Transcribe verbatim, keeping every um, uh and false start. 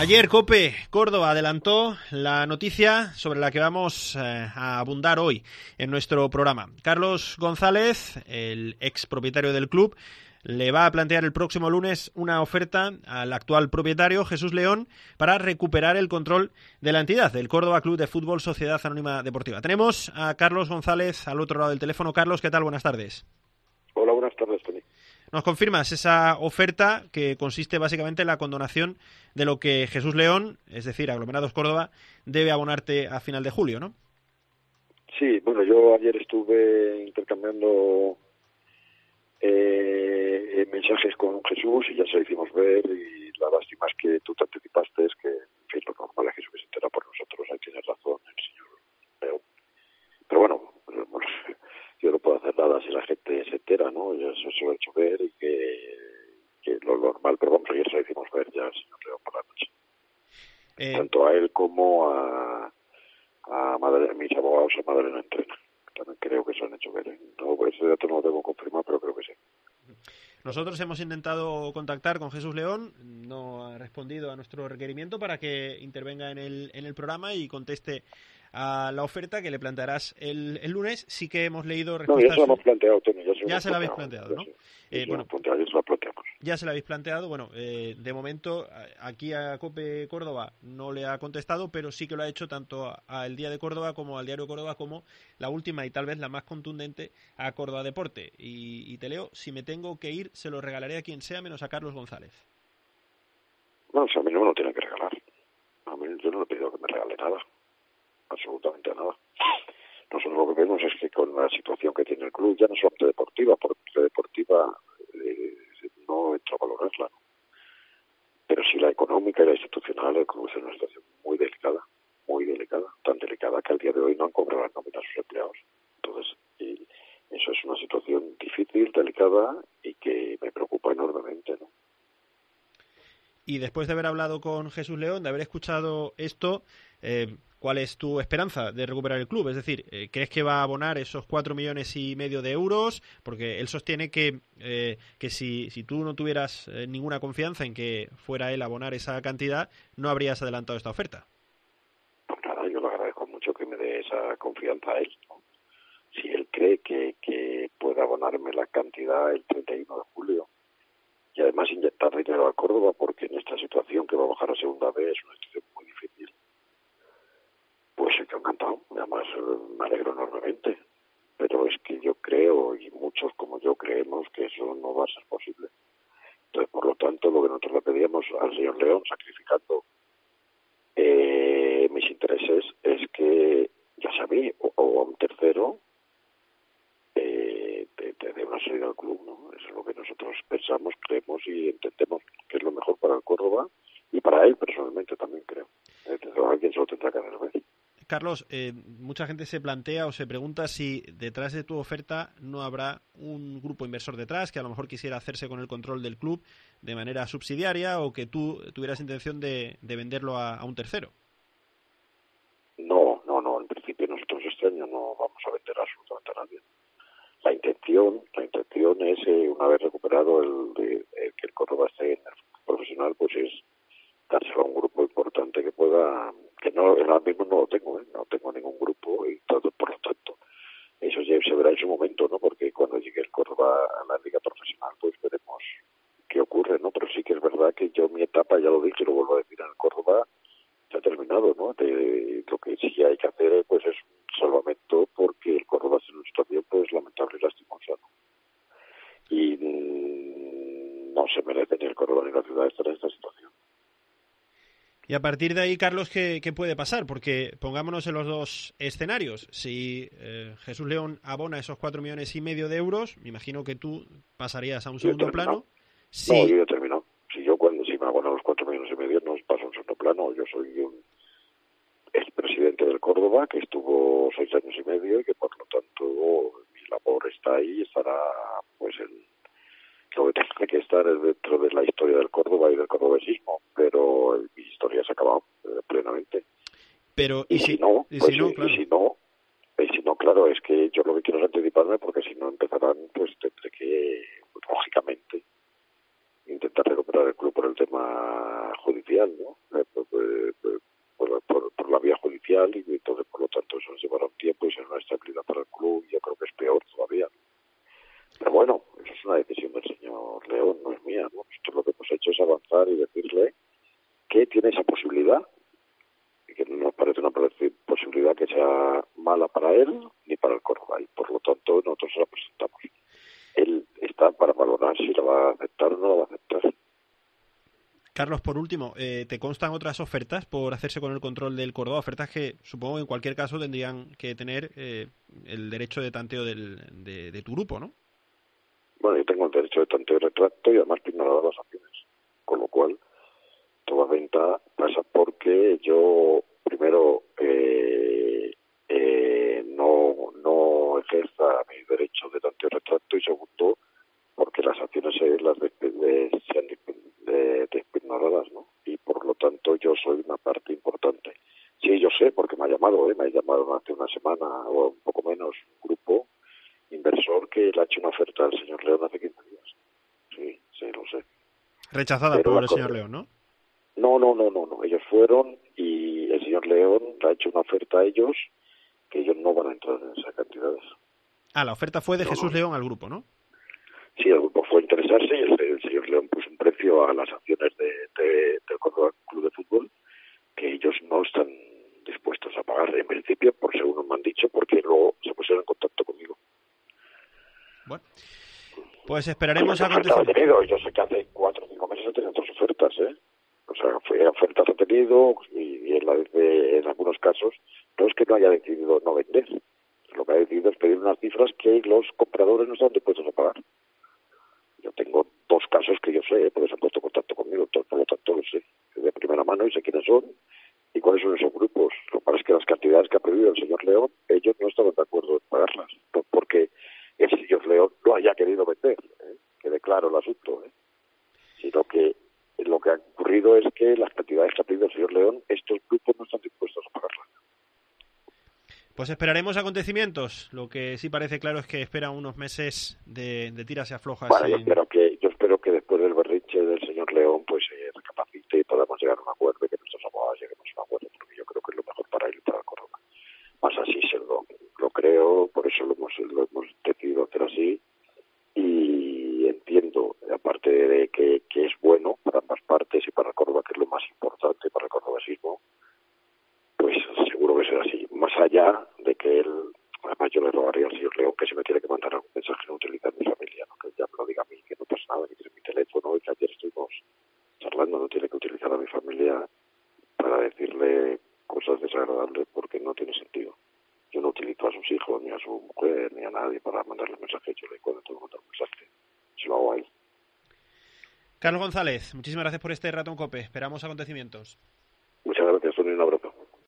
Ayer COPE Córdoba adelantó la noticia sobre la que vamos eh, a abundar hoy en nuestro programa. Carlos González, el ex propietario del club, le va a plantear el próximo lunes una oferta al actual propietario, Jesús León, para recuperar el control de la entidad, del Córdoba Club de Fútbol Sociedad Anónima Deportiva. Tenemos a Carlos González al otro lado del teléfono. Carlos, ¿qué tal? Buenas tardes. Hola, buenas tardes, Tony. ¿Nos confirmas esa oferta que consiste básicamente en la condonación de lo que Jesús León, es decir, Aglomerados Córdoba, debe abonarte a final de julio, ¿no? Sí, bueno, yo ayer estuve intercambiando eh, mensajes con Jesús y ya se lo hicimos ver, y la lástima es que tú te anticipaste, es que, en fin, lo normal es que Jesús se entera por nosotros, ahí tienes razón el señor León. Pero bueno, bueno, yo no puedo hacer nada si la gente se entera, ¿no? Yo eso se lo he hecho ver y que, que lo normal, pero vamos, ayer se lo hicimos ver ya al señor León por la noche. Eh... Tanto a él como a, a Madre, mis abogados a Madalena Entrena. También creo que se lo han hecho ver, ¿eh? No, pues ese dato no lo tengo confirmado, pero creo que sí. Nosotros hemos intentado contactar con Jesús León, no ha respondido a nuestro requerimiento para que intervenga en el, en el programa y conteste a la oferta que le plantearás el, el lunes. Sí que hemos leído respuestas... No, ya se la hemos planteado, Tony. Ya se, ya hemos se la habéis planteado, planteado, ¿no? Ya, Eh, bueno, planteado, ya se la planteamos. Ya se la habéis planteado. Bueno, eh, de momento aquí a COPE Córdoba no le ha contestado, pero sí que lo ha hecho tanto al Día de Córdoba como al Diario Córdoba, como la última y tal vez la más contundente, a Córdoba Deporte. Y, y te leo: si me tengo que ir, se lo regalaré a quien sea menos a Carlos González. Bueno, o sea, a mí no me lo tiene que regalar. A mí yo no le he pedido que me regale nada. Absolutamente nada. Nosotros lo que vemos es que con la situación que tiene el club, ya no solamente deportiva, porque deportiva eh, no entra a valorarla, ¿no? Pero sí la económica y la institucional, el club es en una situación muy delicada, muy delicada, tan delicada que al día de hoy no han cobrado las nóminas a sus empleados. Entonces, y eso es una situación difícil, delicada y que me preocupa enormemente, ¿no? Y después de haber hablado con Jesús León, de haber escuchado esto, eh, ¿cuál es tu esperanza de recuperar el club? Es decir, eh, ¿crees que va a abonar esos cuatro millones y medio de euros? Porque él sostiene que, eh, que si, si tú no tuvieras eh, ninguna confianza en que fuera él a abonar esa cantidad, no habrías adelantado esta oferta. Pues nada, yo le agradezco mucho que me dé esa confianza a él, ¿no? Si él cree que, que puede abonarme la cantidad el treinta y uno de julio, y además inyectar dinero a Córdoba, porque en esta situación que va a bajar a segunda vez es una situación muy difícil, pues yo encantado. Además me alegro enormemente, pero es que yo creo, y muchos como yo creemos, que eso no va a ser posible. Entonces, por lo tanto, lo que nosotros le pedíamos al señor León, sacrificando eh, mis intereses, es que, ya sea a mí o, o a un tercero, eh, te, te dé una salida al club, ¿no? Eso es lo que nosotros pensamos, creemos y entendemos que es lo mejor para el Córdoba y para él personalmente también, creo. Entonces, alguien se lo tendrá que hacer ver. Carlos, eh, mucha gente se plantea o se pregunta si detrás de tu oferta no habrá un grupo inversor detrás que a lo mejor quisiera hacerse con el control del club de manera subsidiaria, o que tú tuvieras intención de, de venderlo a, a un tercero. No, no, no. En principio nosotros este año no vamos a vender absolutamente a nadie. La intención, la intención es, eh, una vez recuperado el, de, el que el Córdoba esté en el profesional, pues es dárselo a un grupo importante que pueda, que no, ahora mismo no lo tengo, ¿eh? No tengo ningún grupo y todo, por lo tanto, eso ya se verá en su momento, ¿no? Porque cuando llegue el Córdoba a la liga profesional, pues veremos qué ocurre, ¿no? Pero sí que es verdad que yo mi etapa, ya lo dije, lo vuelvo a decir, en el Córdoba ya ha terminado, ¿no? De, lo que sí hay que hacer, pues es un salvamento, porque el Córdoba está en una situación, pues, lamentable y lastimosa, ¿no? Y mmm, no se merece ni el Córdoba ni la ciudad estar en esta situación. Y a partir de ahí, Carlos, ¿qué, qué puede pasar? Porque pongámonos en los dos escenarios. Si eh, Jesús León abona esos cuatro millones y medio de euros, me imagino que tú pasarías a un segundo plano. Si... No, yo ya he terminado. Si yo cuando si me abonan los cuatro millones y medio no paso a un segundo plano. Yo soy un expresidente del Córdoba que estuvo seis años y medio y que por lo tanto mi labor está ahí y estará, pues, en lo que tiene que estar dentro de la historia del Córdoba y del cordobesismo, pero mi historia se ha acabado eh, plenamente. Pero y, y si, si no, y pues si no, claro. y si no, y si no, claro, es que yo lo que quiero es anticiparme, porque si no empezarán, pues tendré que, lógicamente, intentar recuperar el club por el tema judicial, ¿no? Eh, que tiene esa posibilidad, y que no nos parece una posibilidad que sea mala para él ni para el Córdoba, y por lo tanto nosotros se la presentamos. Él está para valorar si la va a aceptar o no la va a aceptar. Carlos, por último, eh, ¿te constan otras ofertas por hacerse con el control del Córdoba? Ofertas que supongo que en cualquier caso tendrían que tener eh, el derecho de tanteo del, de, de tu grupo, ¿no? Bueno, yo tengo el derecho de tanteo y retracto y además ignorar las acciones. Con lo cual, toda venta pasa porque yo, primero, eh, eh, no, no ejerza mi derecho de tanteo y retracto, y segundo, porque las acciones se las de, de, sean de, de ignoradas, ¿no? Y por lo tanto yo soy una parte importante. Sí, yo sé, porque me ha llamado, ¿eh? me ha llamado hace una semana o un poco menos un grupo inversor que le ha hecho una oferta al señor León hace quince días. Sí, sí, lo sé. Rechazada Pero por la el señor León, ¿no? No, no, no, no, no. Ellos fueron y el señor León le ha hecho una oferta a ellos que ellos no van a entrar en esas cantidades. Ah, la oferta fue de no, Jesús no. León al grupo, ¿no? Sí, el grupo fue a interesarse y el, el señor León puso un precio a las acciones de, de, del Córdoba Club de Fútbol que ellos no están dispuestos a pagar, en principio, por según me han dicho, porque luego se pusieron en contacto conmigo. Bueno, pues esperaremos a ofertas he tenido. Yo sé que hace cuatro o cinco meses he tenido otras ofertas, ¿eh? O sea, fue ofertas he tenido y, y en, la, de, en algunos casos no es que no haya decidido no vender. Lo que ha decidido es pedir unas cifras que los compradores no están dispuestos a pagar. Yo tengo dos casos que yo sé, ¿eh? Porque se han puesto en contacto conmigo, entonces, por lo tanto lo sé de primera mano y sé quiénes son y cuáles son esos grupos. Lo que pasa es que las cantidades que ha pedido el señor León, ellos no estaban de acuerdo en pagarlas, no porque el señor León lo haya querido vender, ¿eh? Quede claro el asunto, ¿eh? Sino que lo que ha ocurrido es que las cantidades que ha pedido el señor León, estos grupos no están dispuestos a pagarlas. Pues esperaremos acontecimientos. Lo que sí parece claro es que espera unos meses de, de tiras y aflojas. Bueno, en... yo espero que yo espero que después del berrinche del señor León pues se eh, recapacite y podamos llegar a un acuerdo y que nuestros abogados lleguemos a un acuerdo, porque yo creo que es lo mejor para él y para el Córdoba. Más así se lo, lo creo, por eso lo hemos, lo hemos decidido hacer así y entiendo, aparte de que, que es bueno para ambas partes y para el Córdoba, que es lo más importante para el cordobesismo, pues seguro que será así. Más allá de que él, además yo le rogaría al señor León que si me tiene que mandar algún mensaje no utilizar mi familia, ¿no? Que ya me lo diga a mí, que no pasa nada, que tiene mi teléfono y que ayer estuvimos charlando, no tiene que utilizar a mi familia para decirle cosas desagradables porque no tiene sentido. Yo no utilizo a sus hijos, ni a su mujer, ni a nadie para mandarle mensajes. Yo le cuando tengo que mandar un mensaje, se lo hago ahí. Carlos González, muchísimas gracias por este rato en COPE. Esperamos acontecimientos. Muchas gracias, un abrazo.